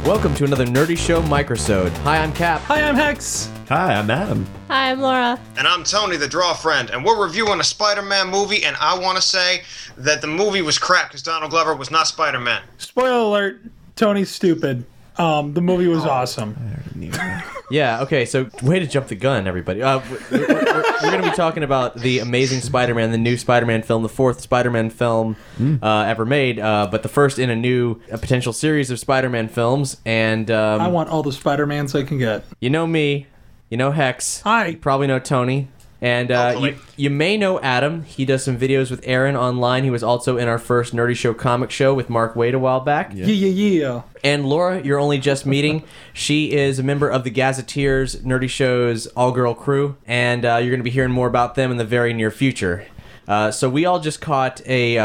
Welcome to another Nerdy Show microsode. Hi, I'm Cap. Hi, I'm Hex. Hi, I'm Adam. Hi, I'm Laura. And I'm Tony, the Draw Friend, and we're reviewing a Spider-Man movie, and I want to say that the movie was crap because Donald Glover was not Spider-Man. Spoiler alert, Tony's stupid. The movie was awesome. Yeah, okay, so way to jump the gun, everybody. We're going to be talking about The Amazing Spider-Man, the new Spider-Man film, the fourth Spider-Man film ever made, but the first in a potential series of Spider-Man films. And I want all the Spider-Mans I can get. you know me, you know Hex. Hi. You probably know Tony. And Hopefully. you may know Adam. He does some videos with Aaron online. He was also in our first Nerdy Show comic show with Mark Waid a while back. Yeah. And Laura, you're only just meeting. She is a member of the Gazetteers, Nerdy Show's all-girl crew, and you're going to be hearing more about them in the very near future. So we all just caught a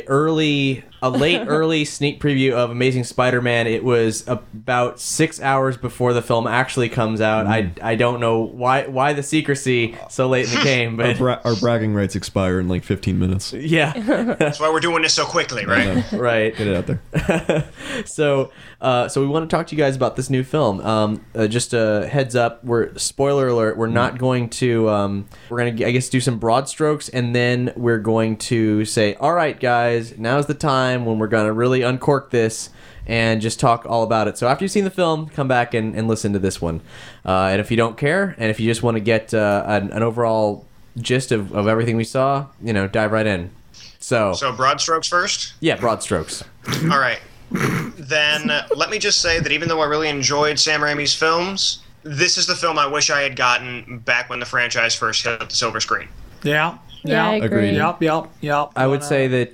late early sneak preview of Amazing Spider-Man. It was about 6 hours before the film actually comes out. I don't know why the secrecy so late in the game, but Our bragging rights expire in like 15 minutes. yeah, That's why we're doing this so quickly, right? right. Get it out there. So we want to talk to you guys about this new film. Just a heads up, spoiler alert, we're not going to, we're going to, I guess, do some broad strokes, and then we're going to say, all right, guys, now's the time when we're going to really uncork this and just talk all about it. So after you've seen the film, come back and listen to this one. And if you don't care, and if you just want to get an overall gist of everything we saw, dive right in. So broad strokes first? yeah, broad strokes. All right. Then let me just say that even though I really enjoyed Sam Raimi's films, this is the film I wish I had gotten back when the franchise first hit the silver screen. Yeah, I agree. Yep. I would say that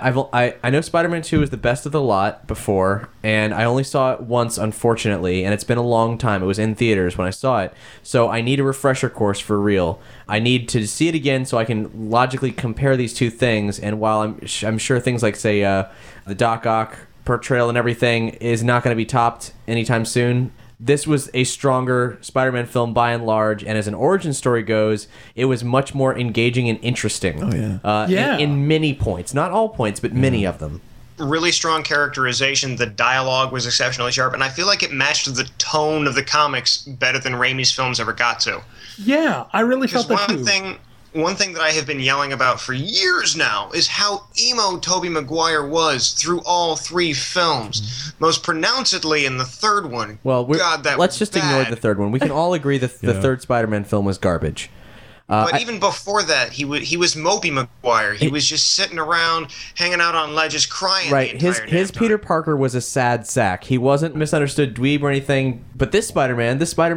I know Spider-Man 2 is the best of the lot before, and I only saw it once, unfortunately, and it's been a long time. It was in theaters when I saw it, so I need a refresher course for real. I need to see it again so I can logically compare these two things, and while I'm sure things like, say, the Doc Ock portrayal and everything is not going to be topped anytime soon, this was a stronger Spider-Man film by and large, and as an origin story goes, it was much more engaging and interesting. Oh, yeah. In many points. Not all points, but many of them. Really strong characterization. The dialogue was exceptionally sharp, and I feel like it matched the tone of the comics better than Raimi's films ever got to. Yeah, I really Because felt that too. One thing that I have been yelling about for years now is how emo Tobey Maguire was through all three films. Most pronouncedly in the third one. Well, God, that let's was just ignore bad. the third one. We can all agree that the third Spider-Man film was garbage. But even before that, he was Mopey Maguire. He was just sitting around, hanging out on ledges, crying. Right, the entire his damn Peter time. Parker was a sad sack. He wasn't misunderstood dweeb or anything. But this Spider-Man,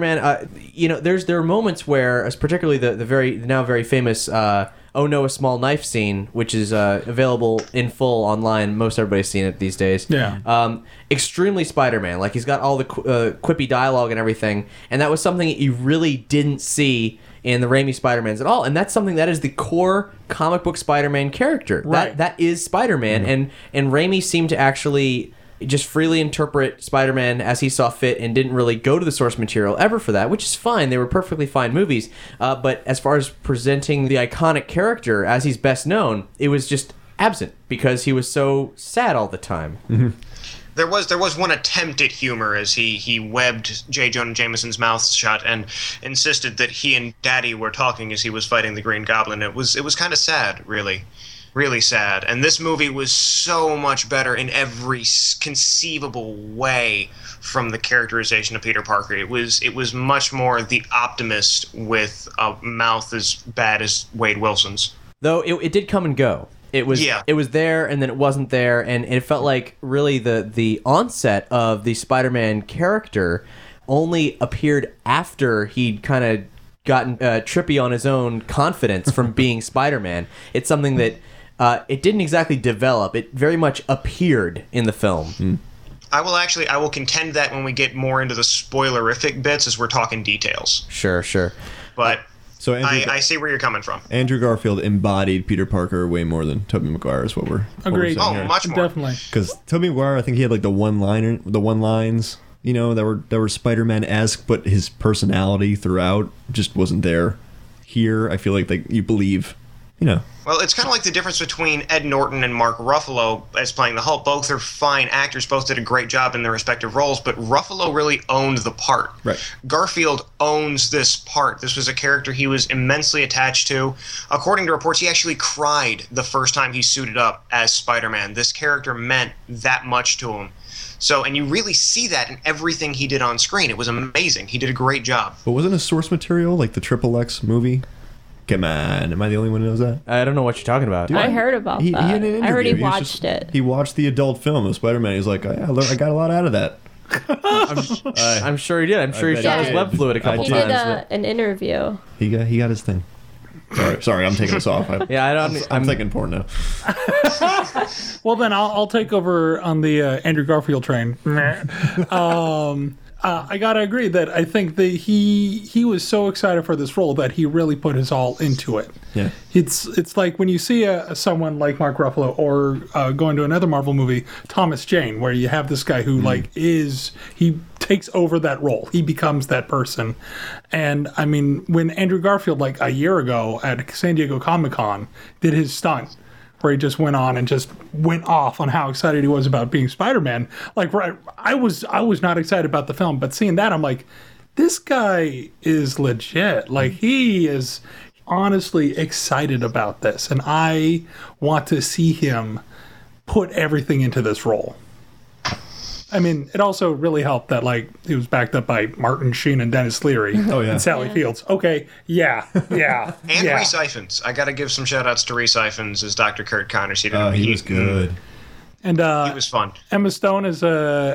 there are moments where, as particularly the now very famous "Oh No, a Small Knife" scene, which is available in full online. Most everybody's seen it these days. Yeah. Extremely Spider-Man. Like, he's got all the quippy dialogue and everything, and that was something that you really didn't see in the Raimi Spider-Mans at all, and that's something that is the core comic book Spider-Man character. Right. That is Spider-Man, and Raimi seemed to actually just freely interpret Spider-Man as he saw fit and didn't really go to the source material ever for that, which is fine. They were perfectly fine movies. But as far as presenting the iconic character as he's best known, it was just absent because he was so sad all the time. Mm-hmm. There was one attempt at humor as he webbed J. Jonah Jameson's mouth shut and insisted that he and Daddy were talking as he was fighting the Green Goblin. It was kind of sad, really. Really sad. And this movie was so much better in every conceivable way from the characterization of Peter Parker. It was much more the optimist with a mouth as bad as Wade Wilson's. Though it did come and go. It was there, and then it wasn't there, and it felt like really the onset of the Spider-Man character only appeared after he'd kind of gotten trippy on his own confidence from being Spider-Man. It's something that it didn't exactly develop. It very much appeared in the film. I will contend that when we get more into the spoilerific bits as we're talking details. Sure. But So I see where you're coming from. Andrew Garfield embodied Peter Parker way more than Tobey Maguire is what we're Agreed. saying Oh, here. much more. Definitely. Because Tobey Maguire, I think he had like the one lines, that were Spider-Man-esque, but his personality throughout just wasn't there. Here, I feel like you believe you know. Well, it's kind of like the difference between Ed Norton and Mark Ruffalo as playing the Hulk. Both are fine actors. Both did a great job in their respective roles, but Ruffalo really owned the part. Right. Garfield owns this part. This was a character he was immensely attached to. According to reports, he actually cried the first time he suited up as Spider-Man. This character meant that much to him. So, and you really see that in everything he did on screen. It was amazing. He did a great job. But wasn't a source material like the Triple X movie? Come on, am I the only one who knows that? I don't know what you're talking about. I heard about that. had an I already interview. watched it. He watched the adult film of Spider-Man. He's like, I got a lot out of that. I'm sure he did. I'm sure he bet shot he his did. web fluid a couple He times. did an interview. He got his thing. Sorry, I'm taking this off. Yeah, I don't. I'm thinking porn now. Well, then I'll take over on the Andrew Garfield train. I gotta agree that I think that he was so excited for this role that he really put his all into it. Yeah. It's like when you see someone like Mark Ruffalo or going to another Marvel movie, Thomas Jane, where you have this guy who he takes over that role. He becomes that person. And I mean, when Andrew Garfield, like a year ago at San Diego Comic-Con, did his stunt, where he just went on and just went off on how excited he was about being Spider-Man. Like, I was not excited about the film, but seeing that, I'm like, this guy is legit. Like, he is honestly excited about this, and I want to see him put everything into this role. I mean, it also really helped that, like, he was backed up by Martin Sheen and Dennis Leary and Sally Fields. Okay, yeah. And Reese Ifans. I got to give some shout-outs to Reese Ifans as Dr. Kurt Connors. He was good. And He was fun. Emma Stone as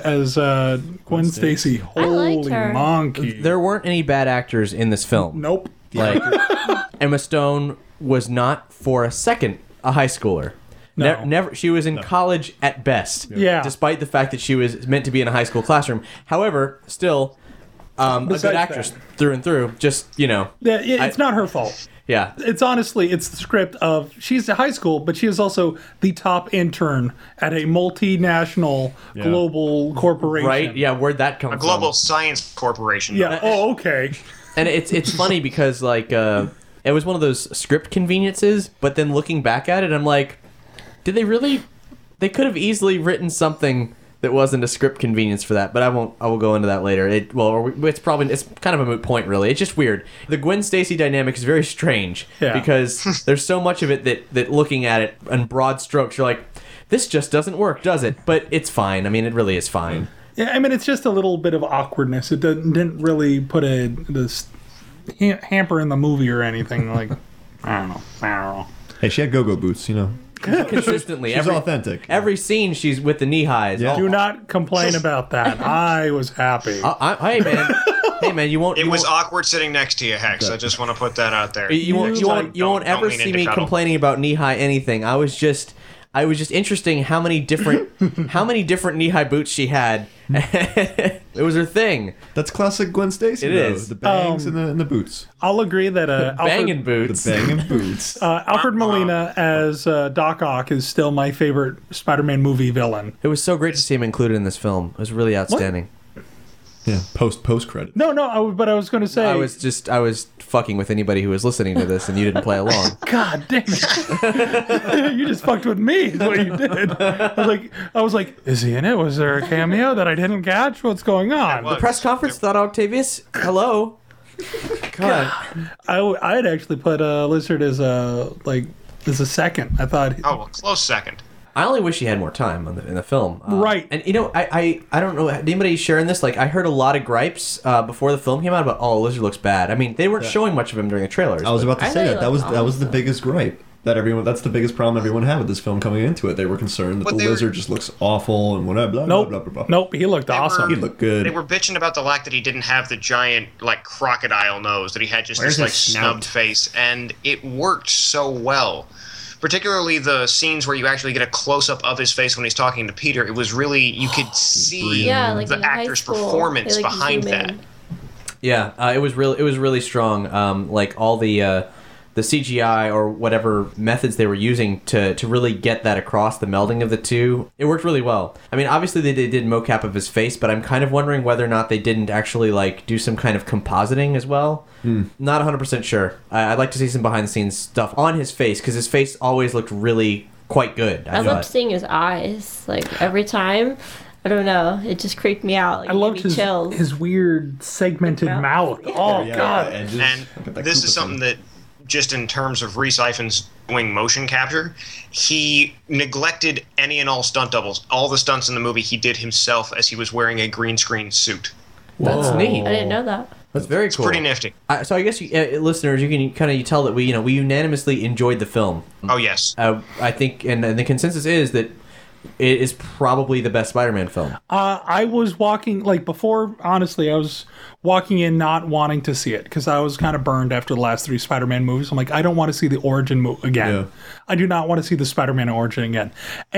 Gwen Stacy. Holy liked her. monkey. There weren't any bad actors in this film. Nope. Like, Emma Stone was not for a second a high schooler. No. Never. She was in college at best. Yeah. Despite the fact that she was meant to be in a high school classroom. However, still, a Besides good actress that. through and through. Just, Yeah, it's not her fault. yeah. It's honestly, it's the script of, she's a high school, but she is also the top intern at a multinational global corporation. Right? Yeah, where'd that come A from? global science corporation. Yeah. Oh, okay. And it's funny because, like, it was one of those script conveniences, but then looking back at it, I'm like, did they really? They could have easily written something that wasn't a script convenience for that, but I will go into that later. It's kind of a moot point, really. It's just weird. The Gwen Stacy dynamic is very strange because there's so much of it that looking at it in broad strokes, you're like, this just doesn't work, does it? But it's fine. I mean, it really is fine. Yeah, I mean, it's just a little bit of awkwardness. It didn't really put this hamper in the movie or anything. Like, I don't know. Hey, she had go-go boots, Consistently, She's authentic. Every scene, she's with the knee highs. Yeah. Do not complain about that. I was happy. Hey man, you won't. It you was won't, awkward sitting next to you, Hex. I just want to put that out there. You won't Don't ever lean see into me cuddle. complaining about knee high anything. I was just interesting how many different knee high boots she had. It was her thing. That's classic Gwen Stacy. It though. is. The bangs and the boots. I'll agree that Banging boots. The banging boots. Alfred Molina as Doc Ock is still my favorite Spider-Man movie villain. It was so great to see him included in this film. It was really outstanding. Yeah. Post credit. No, but I was going to say... I was fucking with anybody who was listening to this, and you didn't play along. God damn it. You just fucked with me is what you did. I was like, is he in it? Was there a cameo that I didn't catch? What's going on? was. Press conference thought Octavius. Hello. God. I had actually put Lizard as a second. I thought... Oh, well, close second. I only wish he had more time in the film. Right. And I don't know. Did anybody sharing this? Like, I heard a lot of gripes before the film came out about, Lizard looks bad. I mean, they weren't showing much of him during the trailers. I was about to I say really that. That like was the biggest gripe. That's the biggest problem everyone had with this film coming into it. They were concerned that But the lizard just looks awful and whatever. Blah, Nope. blah, blah, blah, blah. Nope, he looked awesome. He looked good. They were bitching about the lack that he didn't have the giant, like, crocodile nose, that he had just Where's this, like, his snout? snubbed face, and it worked so well. Particularly the scenes where you actually get a close-up of his face when he's talking to Peter. It was really, you could see Yeah, like the in high actor's school, performance they, like, behind zoom that. in. Yeah, it was really strong. Like all the the CGI or whatever methods they were using to really get that across, the melding of the two, it worked really well. I mean, obviously they did mocap of his face, but I'm kind of wondering whether or not they didn't actually like do some kind of compositing as well. Not 100% sure. I'd like to see some behind the scenes stuff on his face, because his face always looked really quite good. I loved seeing his eyes. Like, every time. I don't know. It just creeped me out. Like, I loved chills. his weird segmented mouth. Oh, God. And, just, And this is something that, just in terms of Rhys Ifans doing motion capture, he neglected any and all stunt doubles. All the stunts in the movie he did himself as he was wearing a green screen suit. That's neat. I didn't know that. That's very cool. Pretty nifty. So I guess listeners, you can kind of tell that we unanimously enjoyed the film. Oh, yes. I think, and the consensus is that it is probably the best Spider-Man film. I was walking, like, before, honestly, I was walking in not wanting to see it because I was kind of burned after the last 3 Spider-Man movies. I'm like, I don't want to see the origin again. Yeah. I do not want to see the Spider-Man origin again.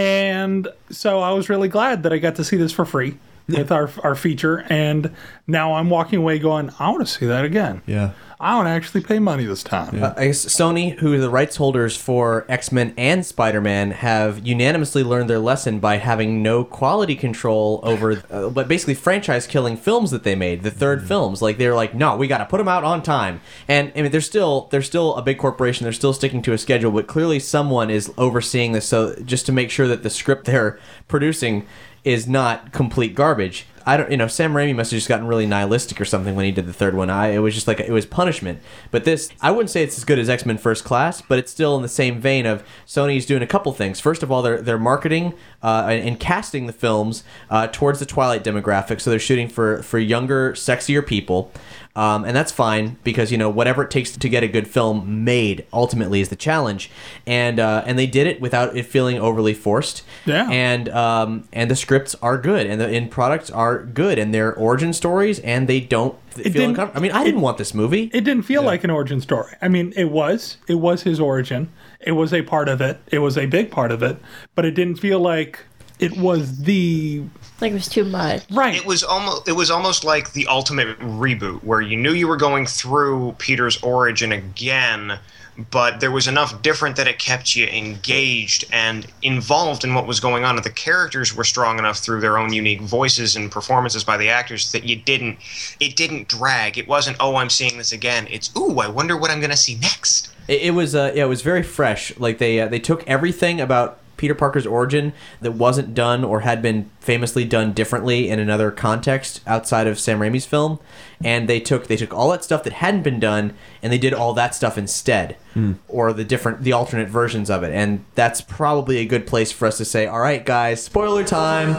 And so I was really glad that I got to see this for free with our feature. And now I'm walking away going, I want to see that again. Yeah. I want to actually pay money this time. I guess Sony, who are the rights holders for X-Men and Spider-Man, have unanimously learned their lesson by having no quality control over, but basically franchise-killing films that they made, the third films. Like, they're like, no, we got to put them out on time. And I mean, they're still a big corporation. They're still sticking to a schedule, but clearly someone is overseeing this. So just to make sure that the script they're producing is not complete garbage. I don't, Sam Raimi must have just gotten really nihilistic or something when he did the third one. It was just like, it was punishment. But this, I wouldn't say it's as good as X-Men First Class, but it's still in the same vein of Sony's doing a couple things. First of all, they're marketing and casting the films towards the Twilight demographic, so they're shooting for younger, sexier people. And that's fine because, whatever it takes to get a good film made ultimately is the challenge. And they did it without it feeling overly forced. Yeah. And the scripts are good, and the end products are good, and they're origin stories, and they don't feel uncomfortable. I mean, I didn't want this movie. It didn't feel like an origin story. I mean, it was his origin. It was a part of it. It was a big part of it, but it didn't feel like it was the... Like, it was too much. Right. It was almost like the ultimate reboot, where you knew you were going through Peter's origin again, but there was enough different that it kept you engaged and involved in what was going on, and the characters were strong enough through their own unique voices and performances by the actors that it didn't drag. It wasn't, oh, I'm seeing this again. It's, ooh, I wonder what I'm going to see next. It was very fresh. Like, they took everything about Peter Parker's origin that wasn't done or had been famously done differently in another context outside of Sam Raimi's film, and they took all that stuff that hadn't been done and they did all that stuff instead, or the alternate versions of it. And that's probably a good place for us to say, all right, guys, spoiler time.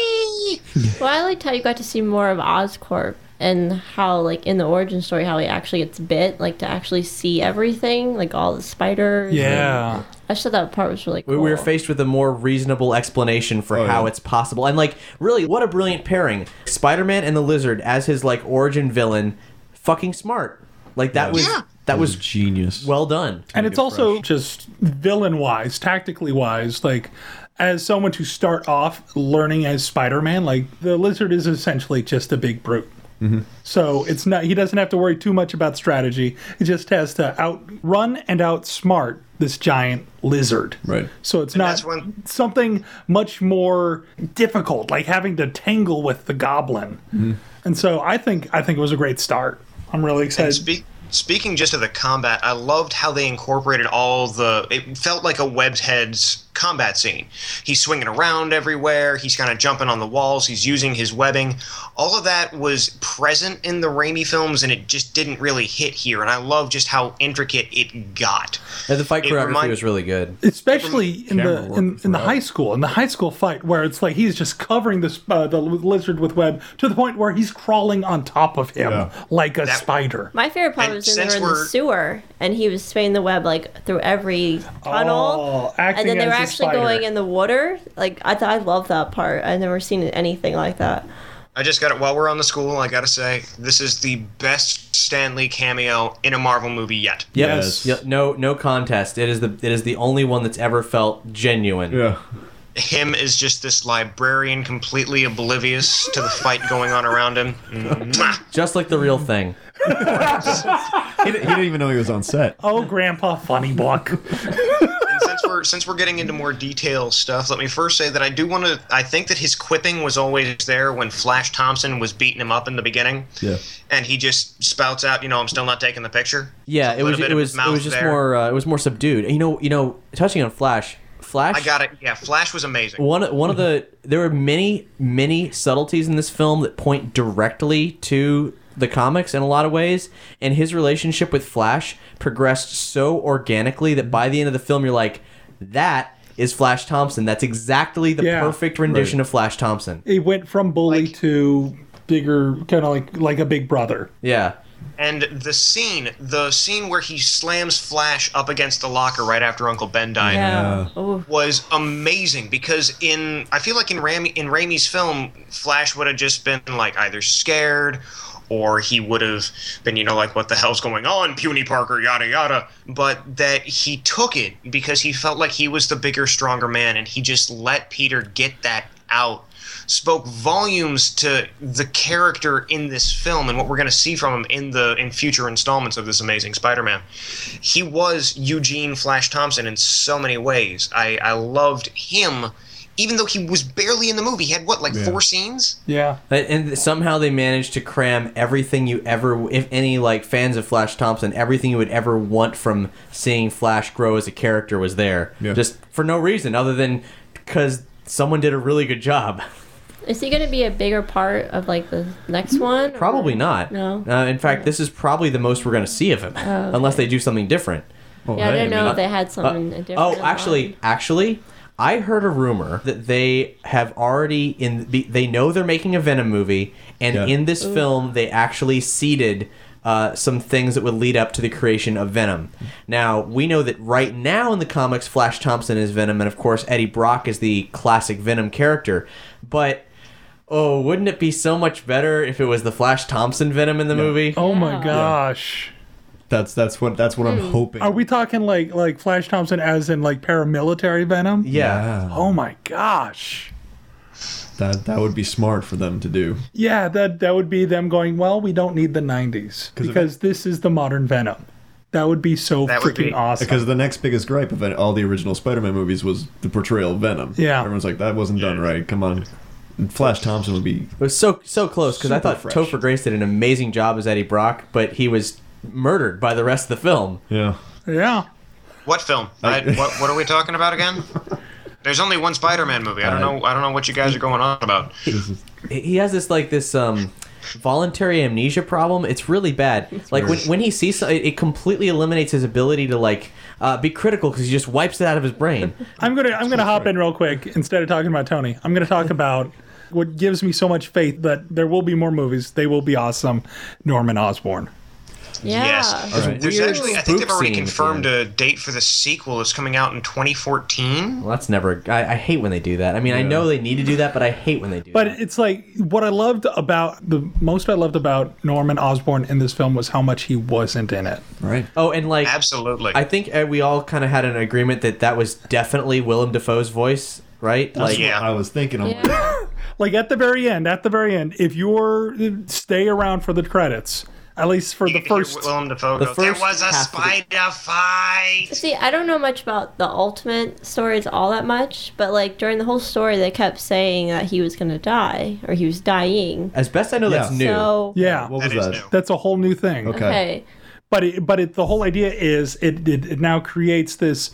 Well, I liked how you got to see more of Oscorp and how, like, in the origin story, how he actually gets bit, like, to actually see everything, like all the spiders. Yeah. I just thought that part was really cool. We were faced with a more reasonable explanation for how it's possible. And, like, really, what a brilliant pairing. Spider-Man and the Lizard as his, like, origin villain. Fucking smart. Like, that was genius. well done. And it's also just villain-wise, tactically-wise, like, as someone to start off learning as Spider-Man, like, the Lizard is essentially just a big brute. Mm-hmm. So it's not, he doesn't have to worry too much about strategy. He just has to outrun and outsmart this giant lizard. Right. So it's not something much more difficult, like having to tangle with the goblin. Mm-hmm. And so I think it was a great start. I'm really excited. Speaking just of the combat, I loved how they incorporated it felt like a webbed heads combat scene. He's swinging around everywhere. He's kind of jumping on the walls. He's using his webbing. All of that was present in the Raimi films, and it just didn't really hit here. And I love just how intricate it got. And the fight choreography was really good, especially in the high school fight, where it's like he's just covering the lizard with web to the point where he's crawling on top of him like a spider. My favorite part was when they were in the sewer and he was spinning the web like through every tunnel, and then they were actually going in the water. Like, I love that part. I've never seen anything like that. I just got it while we're on the school. I gotta say, this is the best Stan Lee cameo in a Marvel movie yet. Yes. No contest. It is the only one that's ever felt genuine. Yeah. Him is just this librarian, completely oblivious to the fight going on around him. Just like the real thing. He didn't even know he was on set. Oh, Grandpa Funny Buck. And since we're getting into more detailed stuff, let me first say that I think that his quipping was always there when Flash Thompson was beating him up in the beginning. Yeah. And he just spouts out, I'm still not taking the picture. Yeah, it was just more subdued. You know, touching on Flash. I got it. Yeah, Flash was amazing. There were many subtleties in this film that point directly to the comics in a lot of ways, and his relationship with Flash progressed so organically that by the end of the film you're like, that is Flash Thompson. That's exactly the perfect rendition of Flash Thompson. He went from bully to bigger, kind of like a big brother. Yeah. And the scene where he slams Flash up against the locker right after Uncle Ben died was amazing, because I feel like in Raimi's film, Flash would have just been like either scared or he would have been, like, what the hell's going on, Puny Parker, yada yada. But that he took it because he felt like he was the bigger, stronger man, and he just let Peter get that out. Spoke volumes to the character in this film and what we're going to see from him in future installments of this Amazing Spider-Man. He was Eugene Flash Thompson in so many ways. I loved him, even though he was barely in the movie. He had 4 scenes? Yeah. And somehow they managed to cram everything you ever, if any, fans of Flash Thompson, everything you would ever want from seeing Flash grow as a character was there. Yeah. Just for no reason other than because someone did a really good job. Is he going to be a bigger part of the next one? Probably not. No. In fact, this is probably the most we're going to see of him, unless they do something different. Well, I didn't know if they had something different. Oh, actually, I heard a rumor that they have already they know they're making a Venom movie, and in this film they actually seeded some things that would lead up to the creation of Venom. Now, we know that right now in the comics, Flash Thompson is Venom, and of course Eddie Brock is the classic Venom character. But wouldn't it be so much better if it was the Flash Thompson Venom in the movie? Oh my gosh. That's what I'm hoping. Are we talking like Flash Thompson as in paramilitary Venom? Yeah. Oh my gosh. That would be smart for them to do. Yeah, that would be them going, well, we don't need the 90s because this is the modern Venom. That would be freaking awesome. Because the next biggest gripe of all the original Spider-Man movies was the portrayal of Venom. Yeah. Everyone's like, that wasn't done right. Come on. And Flash Thompson would be... It was so close, because I thought fresh. Topher Grace did an amazing job as Eddie Brock, but he was murdered by the rest of the film. Yeah. Yeah. What film? What are we talking about again? There's only one Spider-Man movie. I don't know what you guys are going on about. He has this voluntary amnesia problem. It's really bad. When he sees something, it completely eliminates his ability to be critical, because he just wipes it out of his brain. I'm gonna hop in real quick instead of talking about Tony. I'm gonna talk about what gives me so much faith that there will be more movies. They will be awesome. Norman Osborn. Yeah. Yes. Right. There's actually, I think they've already scene confirmed a date for the sequel. It's coming out in 2014. Well, that's never... I hate when they do that. I mean, I know they need to do that, but I hate when they do that. But it's what I loved about... The most I loved about Norman Osborn in this film was how much he wasn't in it. Right. Oh, and Absolutely. I think we all kind of had an agreement that was definitely Willem Dafoe's voice, right? That's what I was thinking. At the very end, if you're... Stay around for the credits... At least for the first... Willem Dafoe goes, there was a spider fight! See, I don't know much about the Ultimate stories all that much, but during the whole story they kept saying that he was going to die, or he was dying. As best I know, that's new. So, yeah. What was that? New. That's a whole new thing. Okay. But the whole idea is it now creates this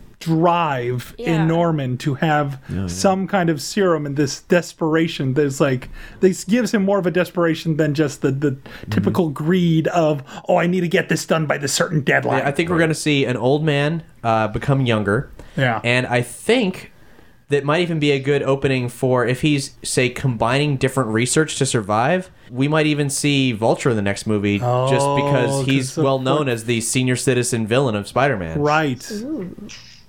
drive in Norman to have some kind of serum, and this desperation. There's this gives him more of a desperation than just the typical greed of, I need to get this done by this certain deadline. Yeah, I think we're going to see an old man become younger. Yeah. And I think that might even be a good opening for, if he's, say, combining different research to survive, we might even see Vulture in the next movie, just because he's well known as the senior citizen villain of Spider-Man. Right. Ooh.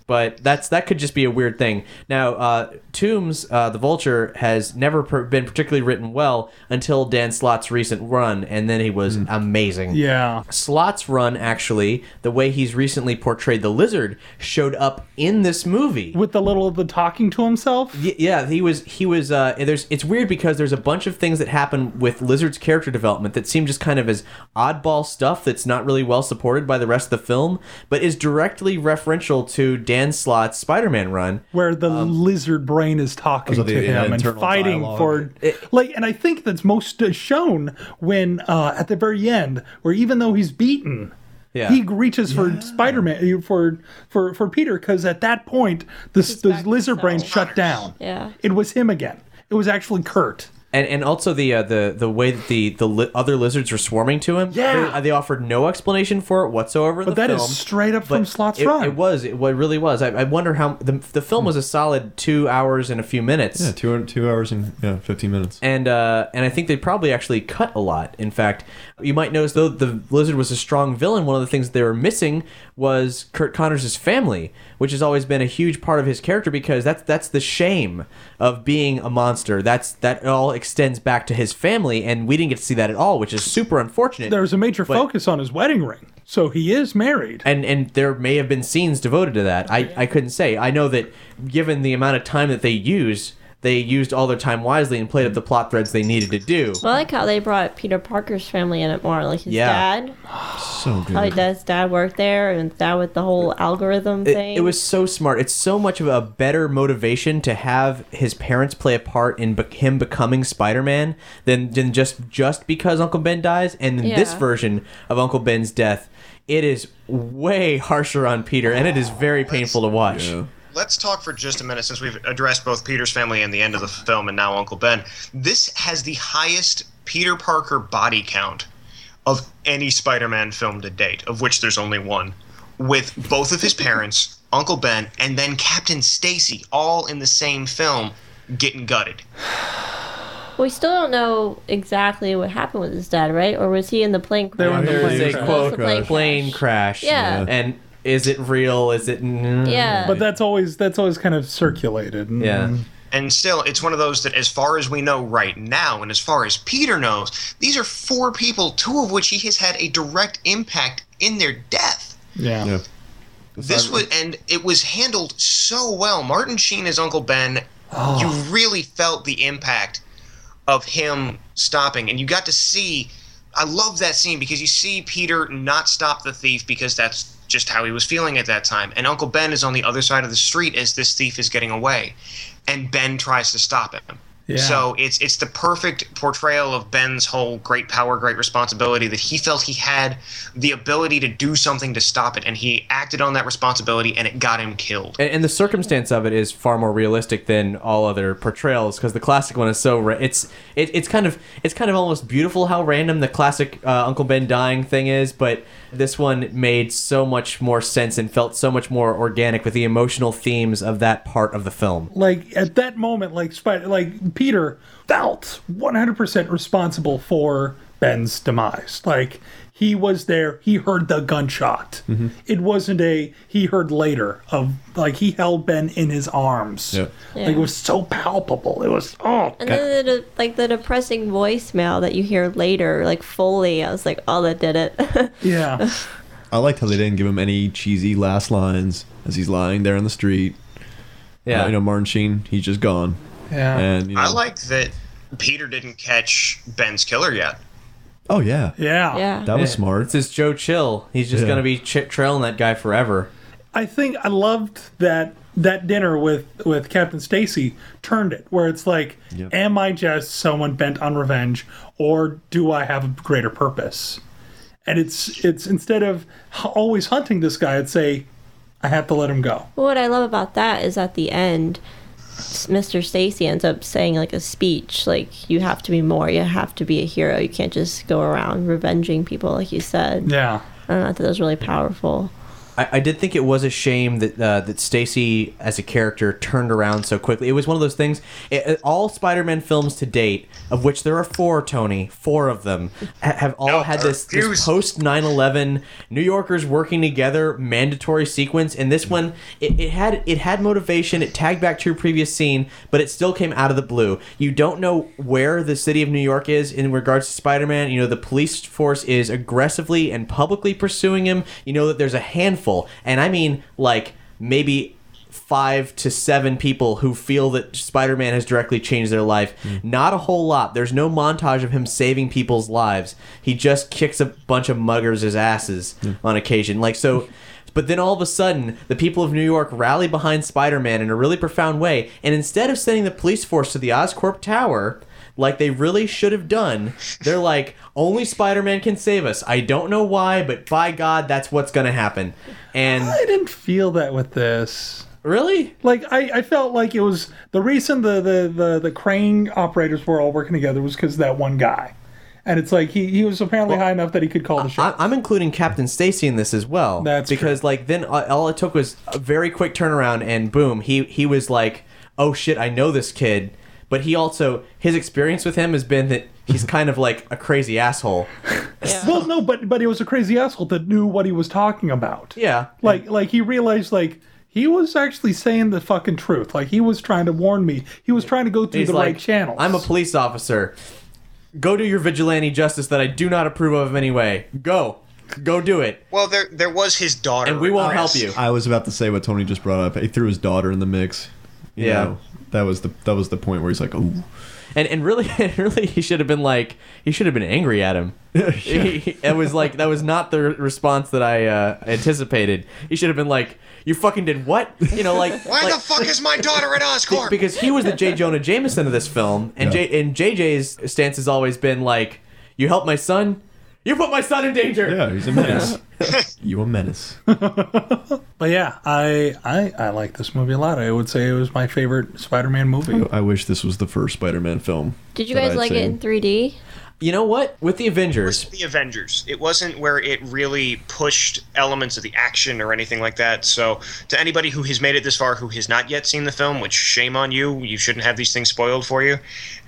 But that could just be a weird thing. Now, Toomes, the Vulture, has never been particularly written well until Dan Slott's recent run, and then he was amazing. Yeah. Slott's run, actually, the way he's recently portrayed the Lizard, showed up in this movie. With the talking to himself? Yeah, he was. It's weird because there's a bunch of things that happen with Lizard's character development that seem just kind of as oddball stuff that's not really well supported by the rest of the film, but is directly referential to Dan Slott's Spider-Man run, where the lizard brain is talking to him and fighting dialogue. and I think that's most shown when at the very end, where even though he's beaten, he reaches for Spider-Man for Peter, because at that point the lizard brain shut down. Yeah, it was him again. It was actually Kurt. And also the way that the other lizards were swarming to him. Yeah, they offered no explanation for it whatsoever. But that is straight up from Slott's run. It really was. I wonder how the film was a solid 2 hours and a few minutes. Yeah, 2 hours and 15 minutes. And I think they probably actually cut a lot. In fact, you might notice though the lizard was a strong villain. One of the things that they were missing was Kurt Connors' family, which has always been a huge part of his character, because that's the shame of being a monster. That all extends back to his family, and we didn't get to see that at all, which is super unfortunate. There was a major focus on his wedding ring, so he is married. And there may have been scenes devoted to that. I couldn't say. I know that given the amount of time that they used all their time wisely and played up the plot threads they needed to do. Well, I like how they brought Peter Parker's family in it more, like his dad. So good. How his dad worked there, and dad with the whole algorithm thing. It was so smart. It's so much of a better motivation to have his parents play a part in him becoming Spider-Man than just because Uncle Ben dies. And in this version of Uncle Ben's death, it is way harsher on Peter, and it is very painful to watch. Yeah. Let's talk for just a minute, since we've addressed both Peter's family and the end of the film and now Uncle Ben. This has the highest Peter Parker body count of any Spider-Man film to date, of which there's only one, with both of his parents, Uncle Ben, and then Captain Stacy, all in the same film, getting gutted. We still don't know exactly what happened with his dad, right? Or was he in the plane crash? They were in the There's a quote, plane crash. Yeah. And is it real? Is it? Yeah. But that's always kind of circulated. Yeah. And still, it's one of those that, as far as we know right now, and as far as Peter knows, these are 4 people, 2 of which he has had a direct impact in their death. Yeah. And it was handled so well. Martin Sheen as Uncle Ben, you really felt the impact of him stopping, and you got to see. I love that scene because you see Peter not stop the thief because that's just how he was feeling at that time, and Uncle Ben is on the other side of the street as this thief is getting away, and Ben tries to stop him. Yeah. So it's the perfect portrayal of Ben's whole great power, great responsibility, that he felt he had the ability to do something to stop it, and he acted on that responsibility, and it got him killed. And the circumstance of it is far more realistic than all other portrayals, because the classic one is so it's kind of almost beautiful how random the classic Uncle Ben dying thing is, but this one made so much more sense and felt so much more organic with the emotional themes of that part of the film. Like at that moment, like Peter felt 100% responsible for Ben's demise. Like he was there, he heard the gunshot. Mm-hmm. It wasn't he heard later of, like, he held Ben in his arms. Yeah. Yeah. Like it was so palpable. It was And then the depressing voicemail that you hear later, like Foley, I was like, oh, that did it. Yeah. I liked how they didn't give him any cheesy last lines as he's lying there in the street. Yeah. Martin Sheen, he's just gone. Yeah. And I like that Peter didn't catch Ben's killer yet. Oh yeah. Yeah. Yeah. That was smart. It's his Joe Chill. He's just going to be trailing that guy forever. I think I loved that dinner with Captain Stacy turned it, where it's like, am I just someone bent on revenge, or do I have a greater purpose? And it's instead of always hunting this guy, I'd say, I have to let him go. Well, what I love about that is at the end, Mr. Stacy ends up saying like a speech, like, you have to be more, you have to be a hero, you can't just go around revenging people, like you said. Yeah. I thought that was really powerful. I did think it was a shame that that Stacy as a character turned around so quickly. It was one of those things. All Spider-Man films to date, of which there are 4, Tony, 4 of them, have all had this post 9/11 New Yorkers working together mandatory sequence. And this one, it had motivation. It tagged back to your previous scene, but it still came out of the blue. You don't know where the city of New York is in regards to Spider-Man. You know, the police force is aggressively and publicly pursuing him. You know that there's a handful, and I mean like maybe 5 to 7 people who feel that Spider-Man has directly changed their life. Not a whole lot. There's no montage of him saving people's lives. He just kicks a bunch of muggers' asses on occasion. Like, so... But then all of a sudden, the people of New York rally behind Spider-Man in a really profound way, and instead of sending the police force to the Oscorp Tower, like they really should have done, they're like, only Spider-Man can save us. I don't know why, but by God, that's what's going to happen. And I didn't feel that with this. Really? Like, I felt like it was... The reason the crane operators were all working together was because of that one guy. And it's like he was apparently high enough that he could call the shots. I'm including Captain Stacy in this as well. That's because true. Like then all it took was a very quick turnaround, and boom, he was like, oh shit, I know this kid. But he also, his experience with him has been that he's kind of like a crazy asshole. Yeah. Well, no, but it was a crazy asshole that knew what he was talking about. Yeah. Like he realized like he was actually saying the fucking truth. Like he was trying to warn me. He was trying to go through the right channels. I'm a police officer. Go do your vigilante justice that I do not approve of in any way. Go do it. Well, there was his daughter, and we won't help you. I was about to say what Tony just brought up. He threw his daughter in the mix. You know, that was the point where he's like, ooh. And really, he should have been angry at him. It was like, that was not the response that I anticipated. He should have been like, you fucking did what? You know, like... Why the fuck is my daughter at Oscorp? Because he was the J. Jonah Jameson of this film, and JJ's stance has always been like, you help my son? You put my son in danger! Yeah, he's a menace. You a menace. But yeah, I like this movie a lot. I would say it was my favorite Spider-Man movie. I wish this was the first Spider-Man film. Did you guys like it in 3D? You know what? With the Avengers... It was the Avengers. It wasn't where it really pushed elements of the action or anything like that. So to anybody who has made it this far who has not yet seen the film, which shame on you, you shouldn't have these things spoiled for you.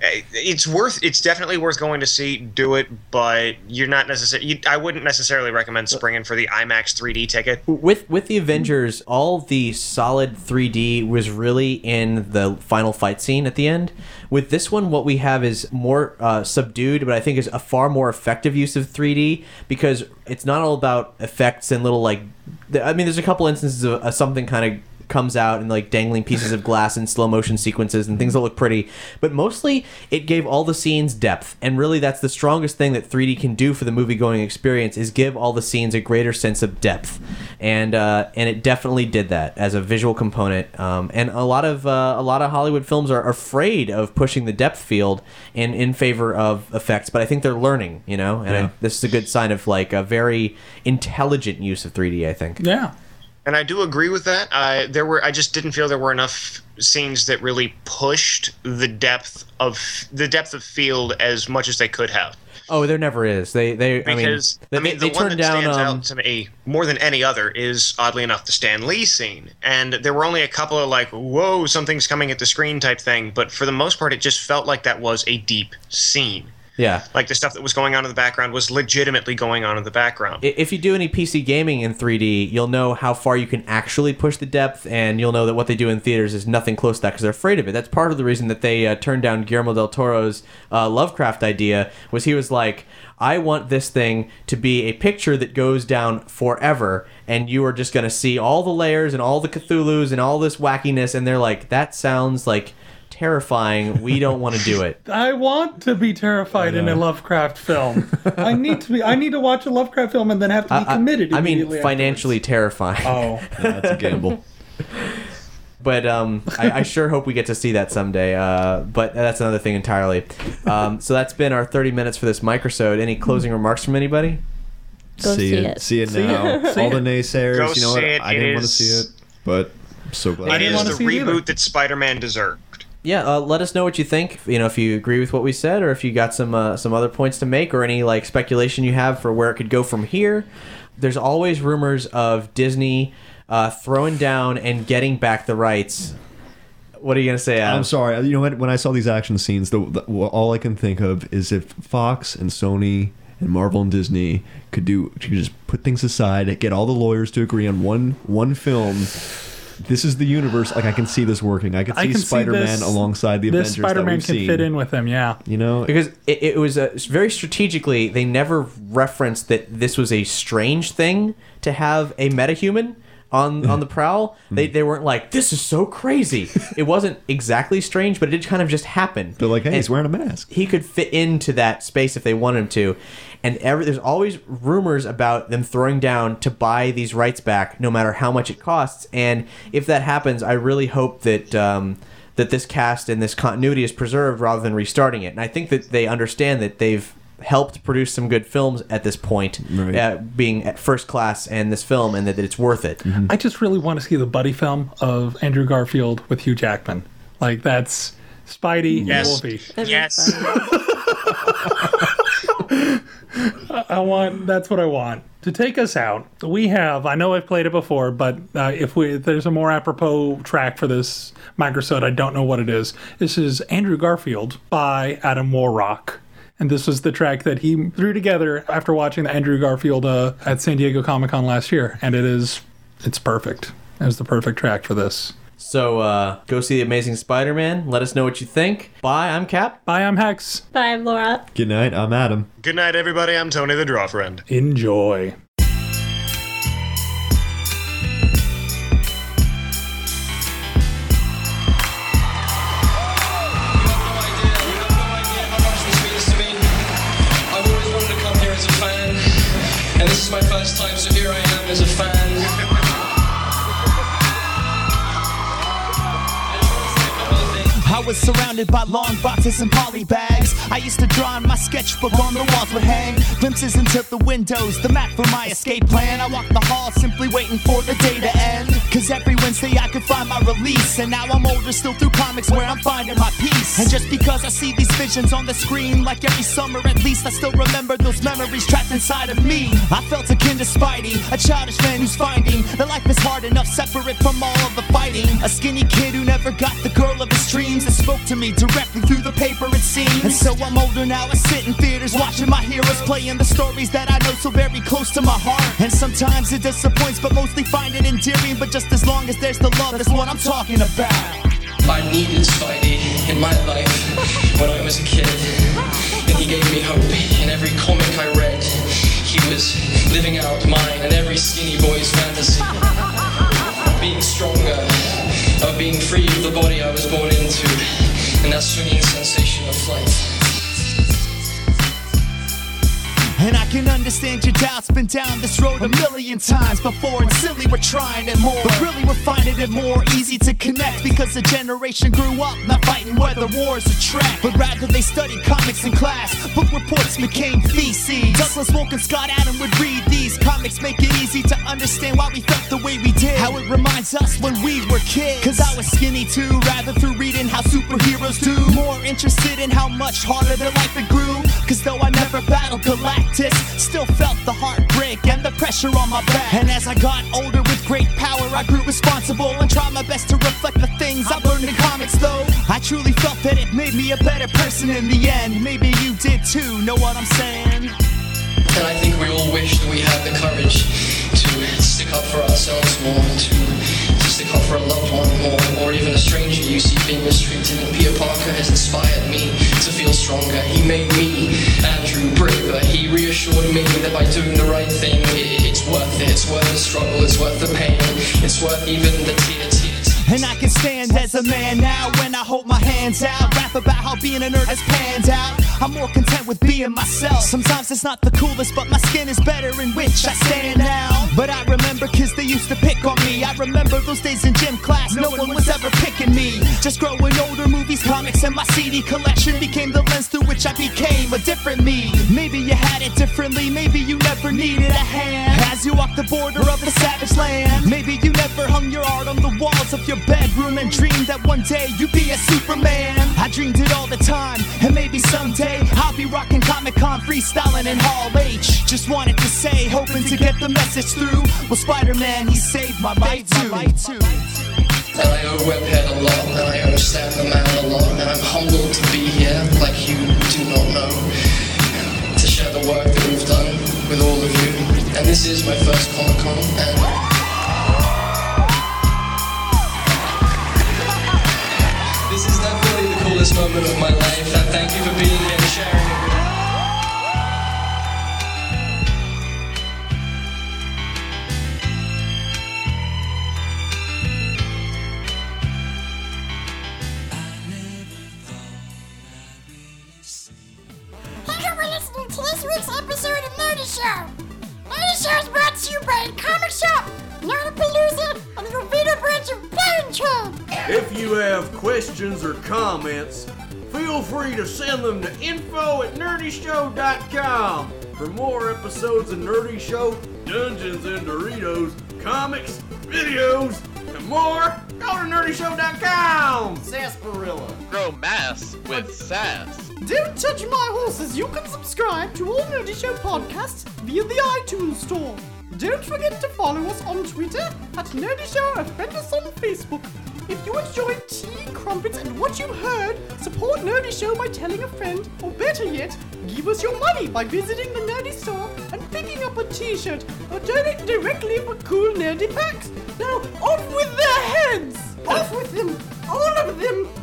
It's definitely worth going to see. Do it, but you're not necessarily... I wouldn't necessarily recommend springing for the IMAX 3D ticket. With the Avengers, all the solid 3D was really in the final fight scene at the end. With this one, what we have is more subdued, but I think is a far more effective use of 3D, because it's not all about effects and little like... I mean, there's a couple instances of something kind of comes out and like dangling pieces of glass in slow motion sequences and things that look pretty, but mostly it gave all the scenes depth, and really that's the strongest thing that 3D can do for the movie going experience, is give all the scenes a greater sense of depth, and it definitely did that as a visual component. And a lot of Hollywood films are afraid of pushing the depth field in favor of effects, but I think they're learning, you know, and this is a good sign of like a very intelligent use of 3D, I think. Yeah. And I do agree with that. I just didn't feel there were enough scenes that really pushed the depth of field as much as they could have. Oh, there never is. They the turned one that down stands out to me more than any other is, oddly enough, the Stan Lee scene. And there were only a couple of like, whoa, something's coming at the screen type thing. But for the most part, it just felt like that was a deep scene. Yeah. Like the stuff that was going on in the background was legitimately going on in the background. If you do any PC gaming in 3D, you'll know how far you can actually push the depth, and you'll know that what they do in theaters is nothing close to that because they're afraid of it. That's part of the reason that they turned down Guillermo del Toro's Lovecraft idea, was he was like, I want this thing to be a picture that goes down forever, and you are just going to see all the layers and all the Cthulhus and all this wackiness, and they're like, that sounds like... terrifying. We don't want to do it. I want to be terrified in a Lovecraft film. I need to watch a Lovecraft film and then have to be committed. I mean, financially terrifying. Oh, yeah, that's a gamble. But I sure hope we get to see that someday. But that's another thing entirely. So that's been our 30 minutes for this microsode. Any closing remarks from anybody? Go see it. See it now. All the naysayers. Go you know what? see it. I didn't want to see it, but I'm so glad. It is the see it either. reboot that Spider-Man deserved. let us know what you think. If you agree with what we said, or if you got some other points to make, or any like speculation you have for where it could go from here. There's always rumors of Disney throwing down and getting back the rights. What are you gonna say, Adam? I'm sorry. You know what? When I saw these action scenes, all I can think of is if Fox and Sony and Marvel and Disney could just put things aside, get all the lawyers to agree on one film. This is the universe. Like, I can see this working. I can see Spider-Man alongside the Avengers. Spider-Man can fit in with them, yeah. Because it was very strategically. They never referenced that this was a strange thing to have a metahuman on the prowl. They weren't like, this is so crazy. It wasn't exactly strange, but it did kind of just happen. They're like, hey, he's wearing a mask. He could fit into that space if they wanted him to. And there's always rumors about them throwing down to buy these rights back, no matter how much it costs. And if that happens, I really hope that that this cast and this continuity is preserved rather than restarting it. And I think that they understand that they've helped produce some good films at this point, right. Being at First Class and this film, and that it's worth it. Mm-hmm. I just really want to see the buddy film of Andrew Garfield with Hugh Jackman. Like, that's Spidey and Wolfie. Yes. That's what I want. To take us out, we have, I know I've played it before, but if there's a more apropos track for this microsode, I don't know what it is. This is Andrew Garfield by Adam Warrock. And this was the track that he threw together after watching the Andrew Garfield at San Diego Comic-Con last year. And it's perfect. It was the perfect track for this. So go see The Amazing Spider-Man. Let us know what you think. Bye, I'm Cap. Bye, I'm Hex. Bye, I'm Laura. Good night, I'm Adam. Good night, everybody. I'm Tony the Draw Friend. Enjoy. And this is my first time, so here I am as a fan. I was surrounded by long boxes and poly bags. I used to draw in my sketchbook on the walls would hang. Glimpses into the windows, the map for my escape plan. I walked the hall simply waiting for the day to end. Cause every Wednesday I could find my release. And now I'm older, still through comics where I'm finding my peace. And just because I see these visions on the screen, like every summer at least, I still remember those memories trapped inside of me. I felt akin to Spidey, a childish man who's finding that life is hard enough separate from all of the fighting. A skinny kid who never got the girl of his dreams, that spoke to me directly through the paper it seems. And so I'm older now, I sit in theaters watching my heroes playing the stories that I know so very close to my heart. And sometimes it disappoints, but mostly find it endearing. But just as long as there's the love, that's what I'm talking about. I needed Spidey in my life when I was a kid, and he gave me hope. In every comic I read, he was living out mine and every skinny boy's fantasy of being stronger, of being free of the body I was born into, and that swinging sensation of flight. And I can understand your doubts, been down this road a million times before, and silly we're trying it more, but really we're finding it more easy to connect, because a generation grew up not fighting whether war's a track, but rather they studied comics in class. Book reports became theses. Douglas Wolk and Scott Adam would read these comics, make it easy to understand why we felt the way we did, how it reminds us when we were kids. Cause I was skinny too, rather through reading how superheroes do, more interested in how much harder their life it grew. Cause though I never battled Galactus, still felt the heartbreak and the pressure on my back. And as I got older with great power, I grew responsible and tried my best to reflect the things I've learned in comics. Though I truly felt that it made me a better person in the end. Maybe you did too, know what I'm saying? And I think we all wish that we had the courage to stick up for ourselves more, to stick up for a loved one more, or even a stranger you see being mistreated. And Peter Parker has inspired me to feel stronger. He made me, Andrew, braver. He reassured me that by doing the right thing, it's worth it. It's worth the struggle, it's worth the pain, it's worth even the tears. And I can stand as a man now when I hold my hands out, rap about how being a nerd has panned out. I'm more content with being myself. Sometimes it's not the coolest, but my skin is better in which I stand now. But I remember kids they used to pick on me. I remember those days in gym class, no one was ever picking me. Just growing older, movies, comics, and my CD collection became the lens through which I became a different me. Maybe you had it differently, maybe you never needed a hand as you walked the border of the savage land. Maybe you never hung your art on the walls of your bedroom and dreamed that one day you'd be a Superman. I dreamed it all the time, and maybe someday I'll be rocking Comic-Con, freestyling in Hall H. Just wanted to say, hoping to get the message through. Well, Spider-Man, he saved my life too. And I owe Webhead a lot, and I owe Stan the Man a lot, and I'm humbled to be here, like you do not know, to share the work that we've done with all of you. And this is my first Comic-Con, and this is definitely the coolest moment of my life, and thank you for being here and sharing it with me. Episode of Nerdy Show. Nerdy Show is brought to you by Comic Shop, Nerdapalooza, and the Oviedo branch of Blind Trade. If you have questions or comments, feel free to send them to info@nerdyshow.com. For more episodes of Nerdy Show, Dungeons and Doritos, comics, videos, and more, go to nerdyshow.com. Sarsaparilla. Grow mass with sass. Don't touch my horses. You can subscribe to all Nerdy Show podcasts via the iTunes Store. Don't forget to follow us on Twitter at Nerdy Show and friend us on Facebook. If you enjoy tea, crumpets, and what you heard, support Nerdy Show by telling a friend, or better yet, give us your money by visiting the Nerdy Store and picking up a t-shirt, or donate directly for cool nerdy packs. Now, off with their heads! Off with them! All of them!